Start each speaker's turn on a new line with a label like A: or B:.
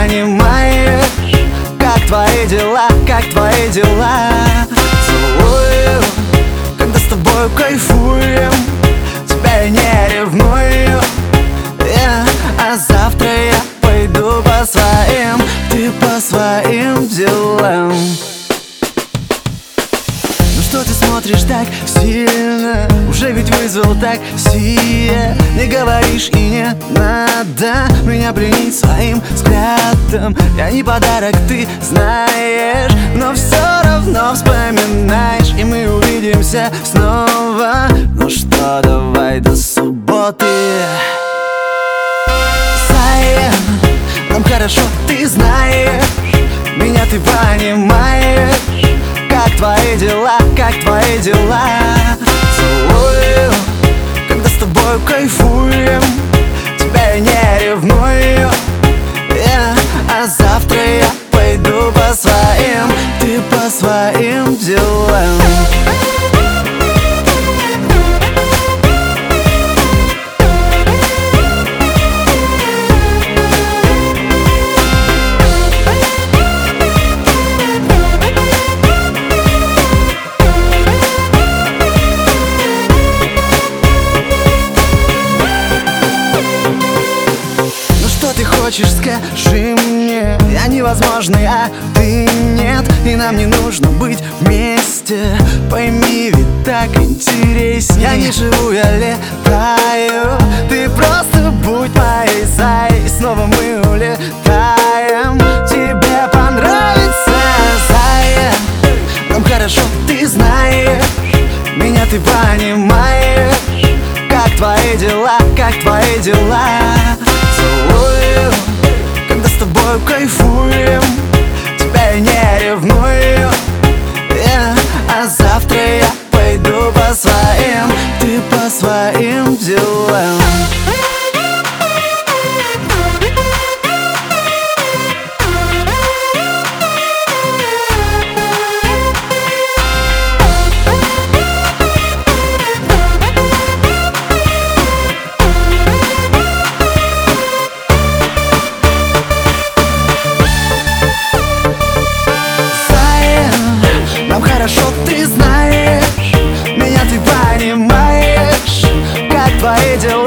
A: понимаешь, как твои дела, как твои дела. Целую, когда с тобой кайфуем, тебя я не ревную, а завтра я пойду по своим, ты по своим делам. Ну что ты смотришь так сильно? Уже ведь вызвал такси. Не говоришь и не надо меня пленить своим взглядом. Я не подарок, ты знаешь, но все равно вспоминаешь, и мы увидимся снова. Ну что, давай до субботы. Нам хорошо, ты знаешь, меня ты понимаешь, как твои дела, как твои дела. Целую, когда с тобой кайфуем, тебя я не ревную, а завтра я пойду по своим, ты по своим делам. Хочешь, скажи мне, я невозможный, а ты нет, и нам не нужно быть вместе. Пойми, ведь так интереснее. Я не живу, я летаю, ты просто будь моей зай, и снова мы улетаем. Тебе понравится, зая. Нам хорошо, ты знаешь, меня ты понимаешь, как твои дела, как твои дела. Целую, когда с тобой кайфуем, тебя я не ревную, а завтра я пойду по своим, ты по своим делам. Хорошо, ты знаешь, меня ты понимаешь, как твои дела.